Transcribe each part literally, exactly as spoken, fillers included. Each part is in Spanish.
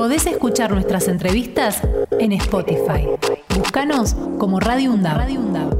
Podés escuchar nuestras entrevistas en Spotify. Búscanos como Radio UNDAB. Radio UNDAB.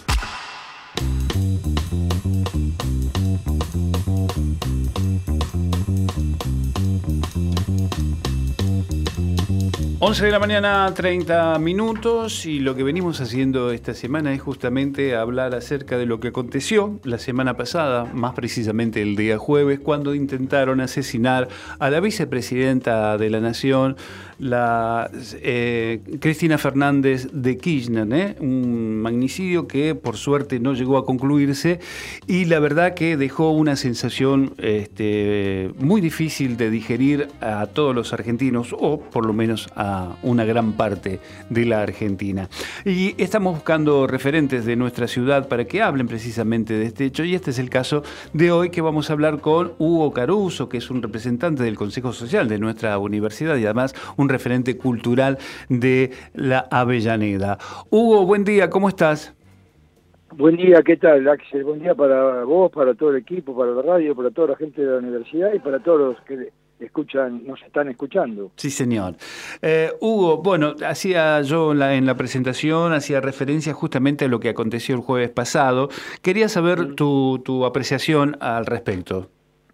once de la mañana, treinta minutos, y lo que venimos haciendo esta semana es justamente hablar acerca de lo que aconteció la semana pasada, más precisamente el día jueves, cuando intentaron asesinar a la vicepresidenta de la Nación, la eh, Cristina Fernández de Kirchner, ¿eh? Un magnicidio que por suerte no llegó a concluirse, y la verdad que dejó una sensación este, muy difícil de digerir a todos los argentinos, o por lo menos a una gran parte de la Argentina. Y estamos buscando referentes de nuestra ciudad para que hablen precisamente de este hecho, y este es el caso de hoy, que vamos a hablar con Hugo Caruso, que es un representante del Consejo Social de nuestra universidad y además un referente cultural de la Avellaneda. Hugo, buen día, ¿cómo estás? Buen día, ¿qué tal, Axel? Buen día para vos, para todo el equipo, para la radio, para toda la gente de la universidad y para todos los que escuchan, nos están escuchando. Sí, señor. Eh, Hugo, bueno, hacía yo en la, en la presentación, hacía referencia justamente a lo que aconteció el jueves pasado. Quería saber sí. tu, tu apreciación al respecto.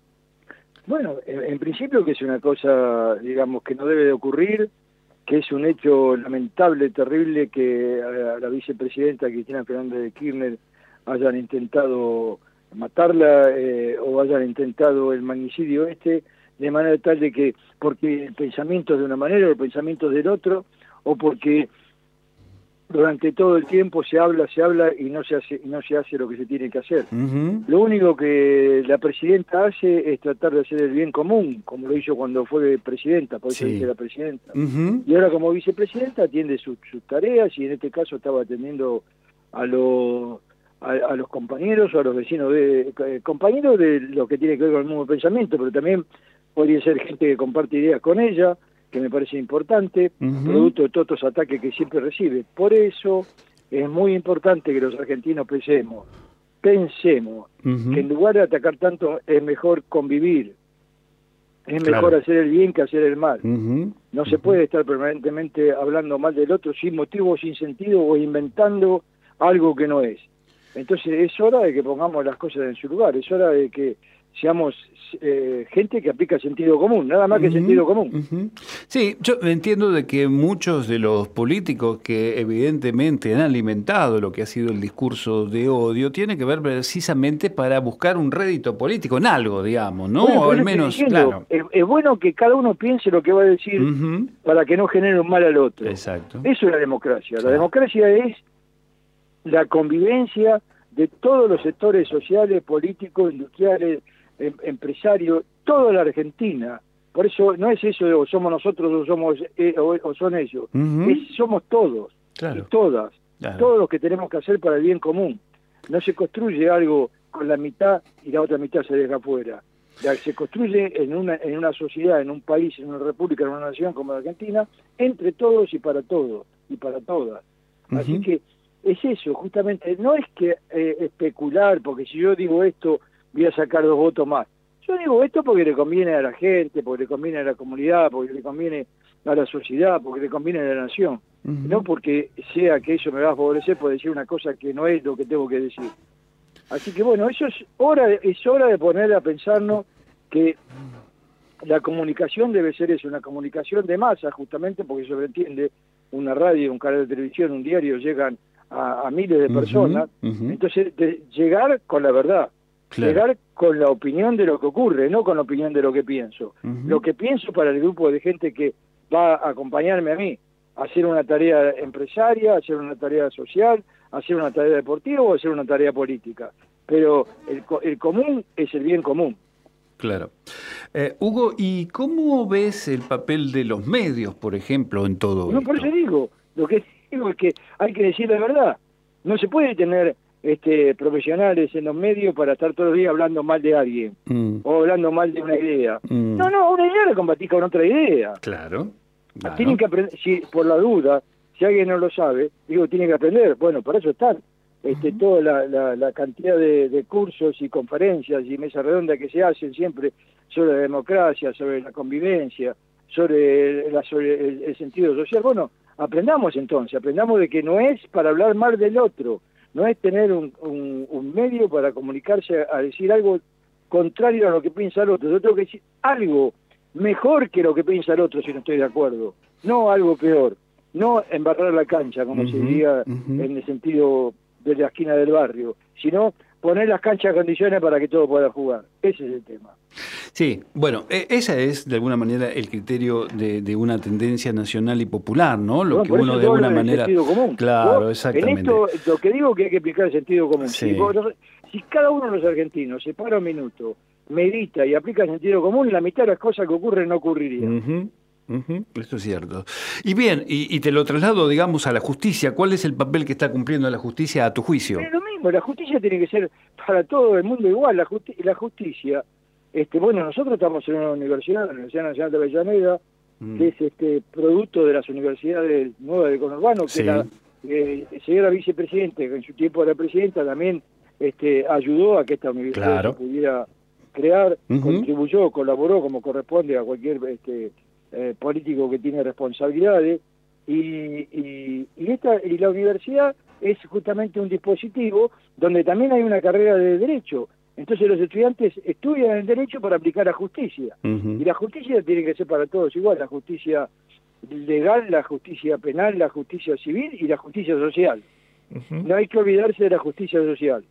Bueno, en, en principio que es una cosa, digamos, que no debe de ocurrir, que es un hecho lamentable, terrible, que a, a la vicepresidenta Cristina Fernández de Kirchner hayan intentado matarla eh, o hayan intentado el magnicidio este, de manera tal de que, porque el pensamiento es de una manera o el pensamiento es del otro, o porque durante todo el tiempo se habla, se habla y no se hace, y no se hace lo que se tiene que hacer. Uh-huh. Lo único que la presidenta hace es tratar de hacer el bien común, como lo hizo cuando fue presidenta, por eso sí. dice la presidenta. Uh-huh. Y ahora como vicepresidenta atiende sus, sus tareas, y en este caso estaba atendiendo a los a, a los compañeros o a los vecinos de eh, compañeros de lo que tiene que ver con el mismo pensamiento, pero también podría ser gente que comparte ideas con ella, que me parece importante, uh-huh. producto de todos estos ataques que siempre recibe. Por eso es muy importante que los argentinos pensemos, pensemos uh-huh. que en lugar de atacar tanto es mejor convivir, es claro. mejor hacer el bien que hacer el mal. Uh-huh. No uh-huh. se puede estar permanentemente hablando mal del otro sin motivo, sin sentido, o inventando algo que no es. Entonces es hora de que pongamos las cosas en su lugar, es hora de que seamos eh, gente que aplica sentido común, nada más que uh-huh, sentido común. Uh-huh. Sí, yo entiendo de que muchos de los políticos que evidentemente han alimentado lo que ha sido el discurso de odio tiene que ver precisamente para buscar un rédito político en algo, digamos, ¿no? Bueno, o al menos, diciendo, claro. Es, es bueno que cada uno piense lo que va a decir uh-huh. para que no genere un mal al otro. Exacto. Eso es la democracia. Claro. La democracia es la convivencia de todos los sectores sociales, políticos, industriales, em, empresarios, toda la Argentina. Por eso no es eso de o somos nosotros o somos eh, o, o son ellos. Uh-huh. Es, somos todos claro. y todas. Claro. Todos los que tenemos que hacer para el bien común. No se construye algo con la mitad y la otra mitad se deja afuera. Se construye en una, en una sociedad, en un país, en una república, en una nación como la Argentina, entre todos y para todos y para todas. Uh-huh. Así que es eso, justamente, no es que eh, especular, porque si yo digo esto voy a sacar dos votos más. Yo digo esto porque le conviene a la gente, porque le conviene a la comunidad, porque le conviene a la sociedad, porque le conviene a la nación. Uh-huh. No porque sea que eso me va a favorecer por decir una cosa que no es lo que tengo que decir. Así que bueno, eso es hora, de, es hora de poner a pensarnos que la comunicación debe ser eso, una comunicación de masa, justamente porque sobreentiende una radio, un canal de televisión, un diario, llegan a, a miles de personas, uh-huh, uh-huh. entonces de llegar con la verdad, claro. llegar con la opinión de lo que ocurre, no con la opinión de lo que pienso. Uh-huh. Lo que pienso para el grupo de gente que va a acompañarme a mí, a hacer una tarea empresaria, a hacer una tarea social, a hacer una tarea deportiva o a hacer una tarea política. Pero el, el común es el bien común. Claro. Eh, Hugo, ¿y cómo ves el papel de los medios, por ejemplo, en todo no, esto? Por eso digo, lo que digo es que hay que decir la verdad. No se puede tener este, profesionales en los medios para estar todos los días hablando mal de alguien mm. o hablando mal de una idea. Mm. No, no, una idea la combatís con otra idea. Claro. claro. Tienen que aprender, si por la duda, si alguien no lo sabe, digo, tienen que aprender. Bueno, para eso están. Este, uh-huh. toda la, la, la cantidad de, de cursos y conferencias y mesas redondas que se hacen siempre sobre la democracia, sobre la convivencia, sobre, la, sobre el, el sentido social. Bueno, aprendamos entonces, aprendamos de que no es para hablar mal del otro, no es tener un, un, un medio para comunicarse a, a decir algo contrario a lo que piensa el otro. Yo tengo que decir algo mejor que lo que piensa el otro si no estoy de acuerdo, no algo peor, no embarrar la cancha, como uh-huh, se diría uh-huh. en el sentido de la esquina del barrio, sino poner las canchas a condiciones para que todos puedan jugar. Ese es el tema. Sí, bueno, ese es de alguna manera el criterio de, de una tendencia nacional y popular, ¿no? Lo bueno, que uno de alguna manera... Sentido común. Claro, ¿no? exactamente. En esto, lo que digo que hay que explicar el sentido común. Sí. Si, vos, si cada uno de los argentinos se para un minuto, medita y aplica el sentido común, la mitad de las cosas que ocurren no ocurrirían. Uh-huh. Uh-huh. Esto es cierto. Y bien, y, y te lo traslado, digamos, a la justicia. ¿Cuál es el papel que está cumpliendo la justicia a tu juicio? Es lo mismo, la justicia tiene que ser para todo el mundo igual. La, justi la justicia, este, bueno, nosotros estamos en una universidad, la Universidad Nacional de Avellaneda, mm. que es este producto de las universidades nuevas de conurbano, que sí. la eh, señora vicepresidenta, que en su tiempo era presidenta, también este, ayudó a que esta universidad claro. se pudiera crear, uh-huh. contribuyó, colaboró como corresponde a cualquier... este Eh, político que tiene responsabilidades y, y, y, esta, y la universidad es justamente un dispositivo donde también hay una carrera de derecho. Entonces los estudiantes estudian el derecho para aplicar la justicia. Uh-huh. Y la justicia tiene que ser para todos igual, la justicia legal, la justicia penal, la justicia civil y la justicia social. Uh-huh. No hay que olvidarse de la justicia social.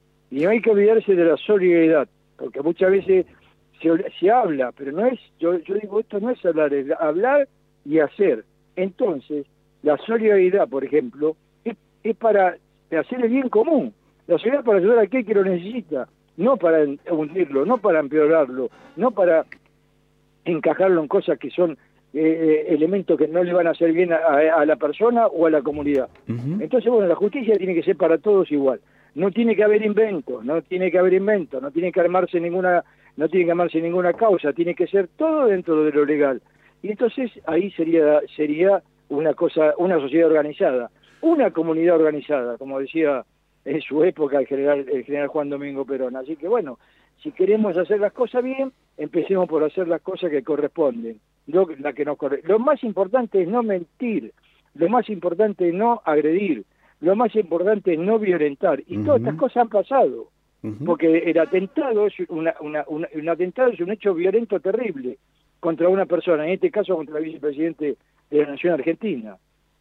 Y no hay que olvidarse de la solidaridad, porque muchas veces Se, se habla, pero no es, yo, yo digo, esto no es hablar, es hablar y hacer. Entonces, la solidaridad, por ejemplo, es, es para hacer el bien común. La solidaridad es para ayudar a aquel que lo necesita, no para hundirlo, no para empeorarlo, no para encajarlo en cosas que son eh, elementos que no le van a hacer bien a, a, a la persona o a la comunidad. Uh-huh. Entonces, bueno, la justicia tiene que ser para todos igual. No tiene que haber inventos, no tiene que haber inventos, no tiene que armarse ninguna... no tiene que amarse ninguna causa, tiene que ser todo dentro de lo legal. Y entonces ahí sería sería una cosa, una sociedad organizada, una comunidad organizada, como decía en su época el general, el general Juan Domingo Perón. Así que bueno, si queremos hacer las cosas bien, empecemos por hacer las cosas que corresponden. Lo, la que nos corre. Lo más importante es no mentir, lo más importante es no agredir, lo más importante es no violentar. Y uh-huh. todas estas cosas han pasado. Uh-huh. Porque el atentado es una, una, una, un atentado es un hecho violento terrible contra una persona, en este caso contra el vicepresidente de la Nación Argentina.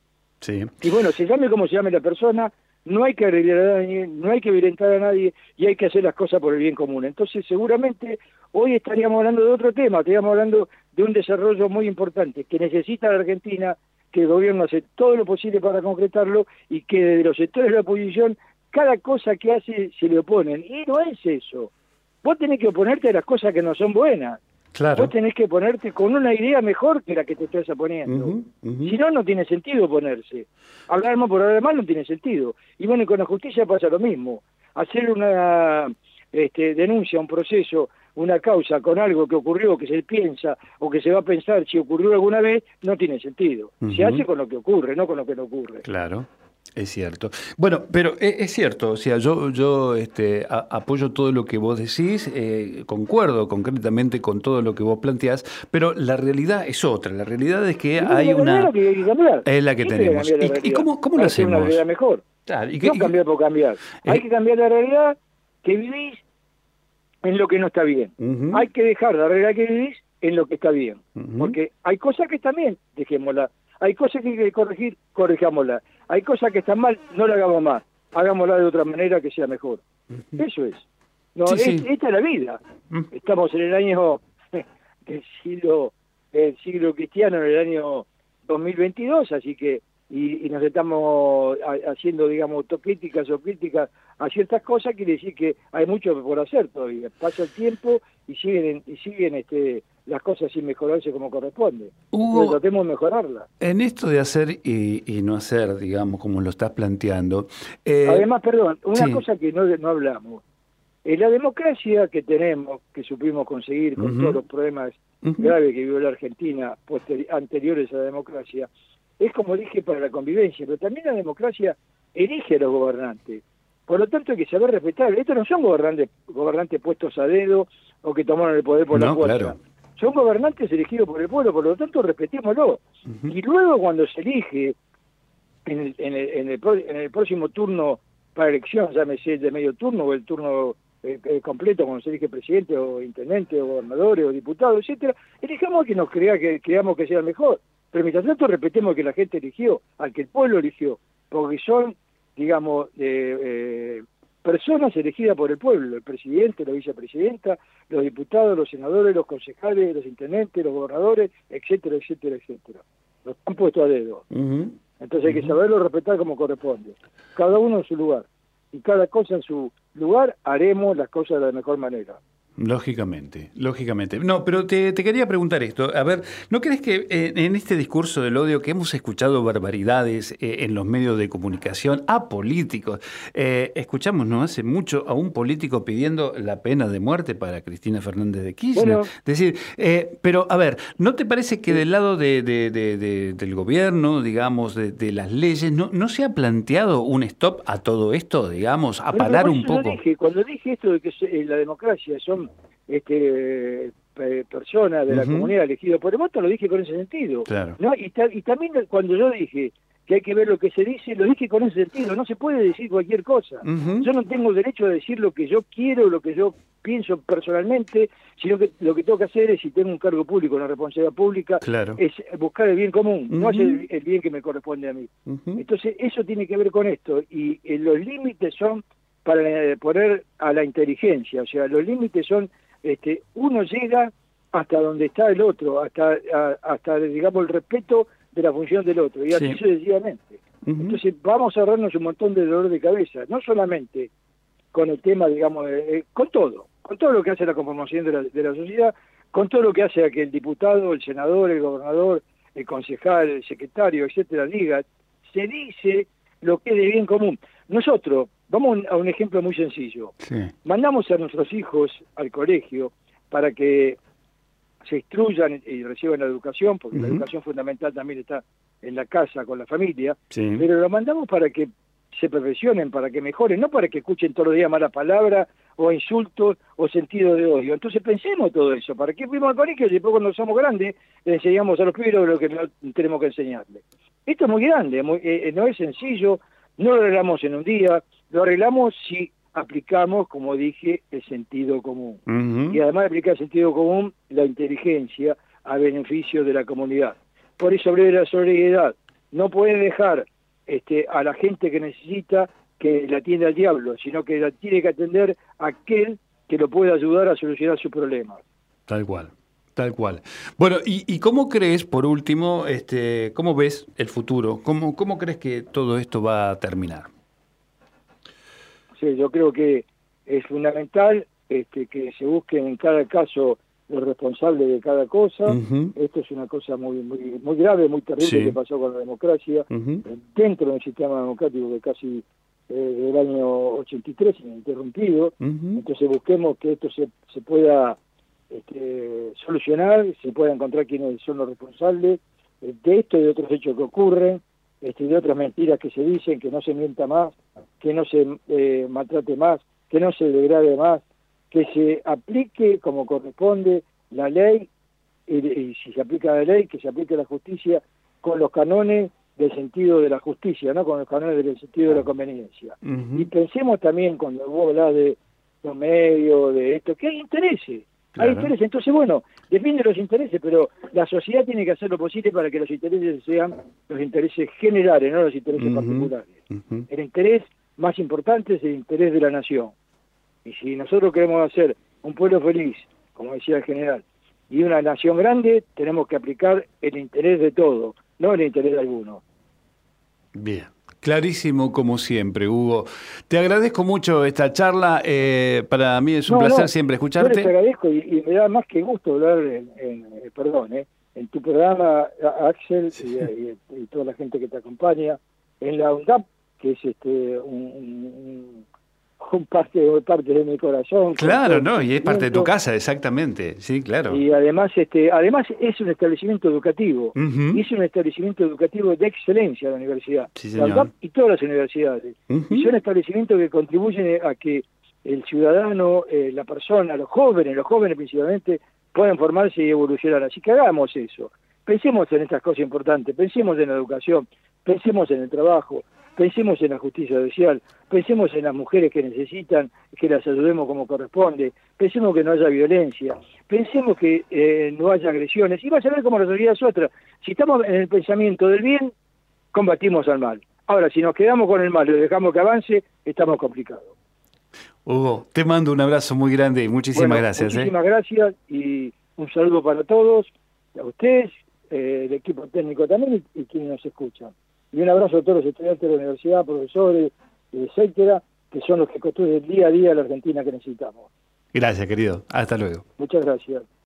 Sí. Y bueno, se llame como se llame la persona, no hay que agredir a nadie, no hay que violentar a nadie y hay que hacer las cosas por el bien común. Entonces seguramente hoy estaríamos hablando de otro tema, estaríamos hablando de un desarrollo muy importante que necesita la Argentina, que el gobierno hace todo lo posible para concretarlo y que desde los sectores de la oposición cada cosa que hace se le oponen. Y no es eso. Vos tenés que oponerte a las cosas que no son buenas. Claro. Vos tenés que ponerte con una idea mejor que la que te estás oponiendo. Uh-huh, uh-huh. Si no, no tiene sentido oponerse. Hablar mal por hablar mal no tiene sentido. Y bueno, y con la justicia pasa lo mismo. Hacer una este, denuncia, un proceso, una causa con algo que ocurrió, que se piensa o que se va a pensar si ocurrió alguna vez, no tiene sentido. Uh-huh. Se hace con lo que ocurre, no con lo que no ocurre. Claro. Es cierto. Bueno, pero es, es cierto, o sea, yo, yo este, a, apoyo todo lo que vos decís, eh, concuerdo concretamente con todo lo que vos planteás, pero la realidad es otra. La realidad es que no, hay la una... Que hay que cambiar. Es la que sí tenemos. Que ¿Y, ¿Y cómo, cómo lo hacemos? Una realidad mejor. Claro, y que, no cambiar por cambiar. Eh, hay que cambiar la realidad que vivís en lo que no está bien. Uh-huh. Hay que dejar la realidad que vivís en lo que está bien. Uh-huh. Porque hay cosas que están bien, dejémosla. Hay cosas que hay que corregir, corrijámosla. Hay cosas que están mal, no la hagamos más. Hagámosla de otra manera que sea mejor. Uh-huh. Eso es. No, sí, es, sí. Esta es la vida. Uh-huh. Estamos en el año del siglo, del siglo cristiano, en el año dos mil veintidós, así que y, y nos estamos haciendo, digamos, autocríticas o críticas a ciertas cosas, quiere decir que hay mucho por hacer todavía. Pasa el tiempo y siguen y siguen este las cosas sin mejorarse como corresponde. Hugo, Entonces tratemos de mejorarla. En esto de hacer y, y no hacer, digamos, como lo estás planteando... Eh, Además, perdón, una sí. cosa que no, no hablamos. En la democracia que tenemos, que supimos conseguir con uh-huh. todos los problemas uh-huh. graves que vivió la Argentina anteriores a la democracia, es como dije para la convivencia, pero también la democracia elige a los gobernantes. Por lo tanto hay que saber respetar. Estos no son gobernantes, gobernantes puestos a dedo o que tomaron el poder por no, la fuerza. Claro. son gobernantes elegidos por el pueblo, por lo tanto respetémoslo. Uh-huh. Y luego cuando se elige en el, en el, en el, en el próximo turno para elección, llámese el de medio turno o el turno eh, eh, completo, cuando se elige presidente o intendente o gobernadores o diputados, etcétera, elijamos que nos crea que creamos que sea mejor. Pero mientras tanto respetemos que la gente eligió, al que el pueblo eligió, porque son, digamos, eh, eh, personas elegidas por el pueblo, el presidente, la vicepresidenta, los diputados, los senadores, los concejales, los intendentes, los gobernadores, etcétera, etcétera, etcétera. Los han puesto a dedo. Uh-huh. Entonces hay que saberlo respetar como corresponde. Cada uno en su lugar. Y cada cosa en su lugar, haremos las cosas de la mejor manera. Lógicamente, lógicamente. No, pero te, te quería preguntar esto. A ver, ¿no crees que eh, en este discurso del odio que hemos escuchado barbaridades eh, en los medios de comunicación a políticos? Eh, escuchamos no hace mucho a un político pidiendo la pena de muerte para Cristina Fernández de Kirchner. Bueno, es decir, eh, pero a ver, ¿no te parece que del lado de, de, de, de, del gobierno, digamos, de, de las leyes, no, no se ha planteado un stop a todo esto, digamos, a parar un poco? Dije, cuando dije esto de que se, la democracia son este eh, personas de la uh-huh. comunidad elegidas por el voto, lo dije con ese sentido. Claro. ¿No? Y, ta, y también cuando yo dije que hay que ver lo que se dice, lo dije con ese sentido. No se puede decir cualquier cosa. Uh-huh. Yo no tengo derecho a decir lo que yo quiero, lo que yo pienso personalmente, sino que lo que tengo que hacer es, si tengo un cargo público, una responsabilidad pública, claro. es buscar el bien común, uh-huh. no hacer el, el bien que me corresponde a mí. Uh-huh. Entonces, eso tiene que ver con esto. Y eh, los límites son para eh, poner a la inteligencia, o sea, los límites son Este, uno llega hasta donde está el otro, hasta a, hasta digamos el respeto de la función del otro, y así sí. sucesivamente. Uh-huh. Entonces vamos a ahorrarnos un montón de dolor de cabeza, no solamente con el tema, digamos, eh, con todo, con todo lo que hace la conformación de la, de la sociedad, con todo lo que hace a que el diputado, el senador, el gobernador, el concejal, el secretario, etcétera, diga, se dice lo que es de bien común. Nosotros, vamos a un ejemplo muy sencillo. Sí. Mandamos a nuestros hijos al colegio para que se instruyan y reciban la educación, porque uh-huh. la educación fundamental también está en la casa, con la familia, sí. pero lo mandamos para que se perfeccionen, para que mejoren, no para que escuchen todos los días malas palabras o insultos o sentido de odio. Entonces pensemos todo eso. ¿Para qué fuimos al colegio? Y después cuando somos grandes le enseñamos a los pibes lo que no tenemos que enseñarles. Esto es muy grande, muy, eh, no es sencillo, no lo arreglamos en un día, lo arreglamos si aplicamos, como dije, el sentido común. Uh-huh. Y además de aplicar el sentido común, la inteligencia a beneficio de la comunidad. Por eso hablé de la solidaridad. No puede dejar este, a la gente que necesita que la atienda al diablo, sino que la tiene que atender aquel que lo pueda ayudar a solucionar sus problemas. Tal cual. Tal cual. Bueno, ¿y, y cómo crees, por último, este, cómo ves el futuro? ¿Cómo, cómo crees que todo esto va a terminar? Sí, yo creo que es fundamental este, que se busquen en cada caso los responsables de cada cosa. Uh-huh. Esto es una cosa muy muy muy grave, muy terrible sí. que pasó con la democracia, uh-huh. dentro del sistema democrático que casi eh, del año ochenta y tres ininterrumpido. Uh-huh. Entonces busquemos que esto se, se pueda Este, solucionar, se pueda encontrar quiénes son los responsables eh, de esto y de otros hechos que ocurren, este, de otras mentiras que se dicen, que no se mienta más, que no se eh, maltrate más, que no se degrade más, que se aplique como corresponde la ley, y, y si se aplica la ley, que se aplique la justicia con los canones del sentido de la justicia, no con los canones del sentido de la conveniencia. Uh-huh. Y pensemos también, cuando vos hablás de los medios, de esto, que hay intereses. Claro. Hay intereses, entonces bueno, defiende los intereses, pero la sociedad tiene que hacer lo posible para que los intereses sean los intereses generales, no los intereses uh-huh. particulares. Uh-huh. El interés más importante es el interés de la nación. Y si nosotros queremos hacer un pueblo feliz, como decía el general, y una nación grande, tenemos que aplicar el interés de todos, no el interés de alguno. Bien. Clarísimo como siempre, Hugo. Te agradezco mucho esta charla. Eh, para mí es un no, placer no, siempre escucharte. Yo les agradezco y, y me da más que gusto hablar en, en perdón, eh, en tu programa, Axel, sí. y, y, y toda la gente que te acompaña, en la UNDAP, que es este un, un, un parte, parte de mi corazón. Claro, no, y es parte de tu casa, exactamente. Sí, claro. Y además, este, además es un establecimiento educativo. Uh-huh. Y es un establecimiento educativo de excelencia la universidad. Sí, señor. La UNDAP y todas las universidades. Uh-huh. Y son establecimientos que contribuyen a que el ciudadano, eh, la persona, los jóvenes, los jóvenes principalmente, pueden formarse y evolucionar. Así que hagamos eso. Pensemos en estas cosas importantes, pensemos en la educación, pensemos en el trabajo, pensemos en la justicia social, pensemos en las mujeres que necesitan que las ayudemos como corresponde, pensemos que no haya violencia, pensemos que eh, no haya agresiones, y vas a ver cómo la sociedad es otra. Si estamos en el pensamiento del bien, combatimos al mal. Ahora, si nos quedamos con el mal y dejamos que avance, estamos complicados. Hugo, te mando un abrazo muy grande y muchísimas bueno, gracias. Muchísimas ¿eh? gracias y un saludo para todos, a ustedes, eh, el equipo técnico también y, y quienes nos escuchan. Y un abrazo a todos los estudiantes de la universidad, profesores, etcétera, que son los que construyen día a día la Argentina que necesitamos. Gracias, querido. Hasta luego. Muchas gracias.